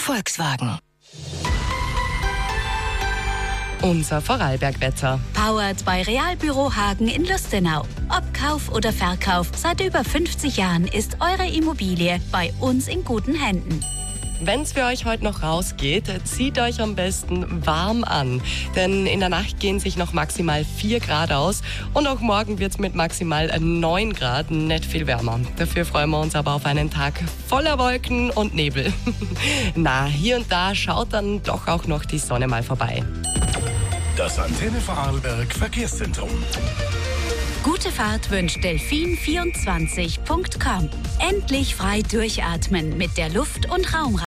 Volkswagen. Unser Vorarlberg-Wetter. Powered bei Realbüro Hagen in Lustenau. Ob Kauf oder Verkauf, seit über 50 Jahren ist eure Immobilie bei uns in guten Händen. Wenn es für euch heute noch rausgeht, zieht euch am besten warm an. Denn in der Nacht gehen sich noch maximal 4 Grad aus. Und auch morgen wird es mit maximal 9 Grad nicht viel wärmer. Dafür freuen wir uns aber auf einen Tag voller Wolken und Nebel. Na, hier und da schaut dann doch auch noch die Sonne mal vorbei. Das Antenne Vorarlberg Verkehrszentrum. Gute Fahrt wünscht Delfin24.com. Endlich frei durchatmen mit der Luft- und Raumreise.